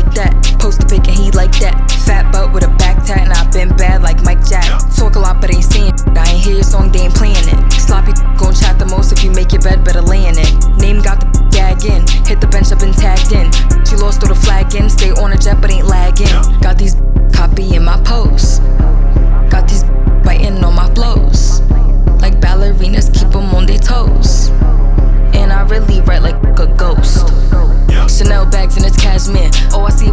that. Post a pic and he like that. Fat butt with a back tat and I been bad like Mike Jack. Talk a lot but ain't saying shit. I ain't hear your song, they ain't playing it. Sloppy gon' chat the most. If you make your bed, better lay in it. Name got the gag in. Hit the bench, I've been tagged in. She lost, throw the flag in. Stay on a jet but ain't lagging. Got these copying my posts. Got these biting on my flows. Like ballerinas, keep them on their toes. And I really write like a ghost. Chanel bags and it's cashmere. Oh, I see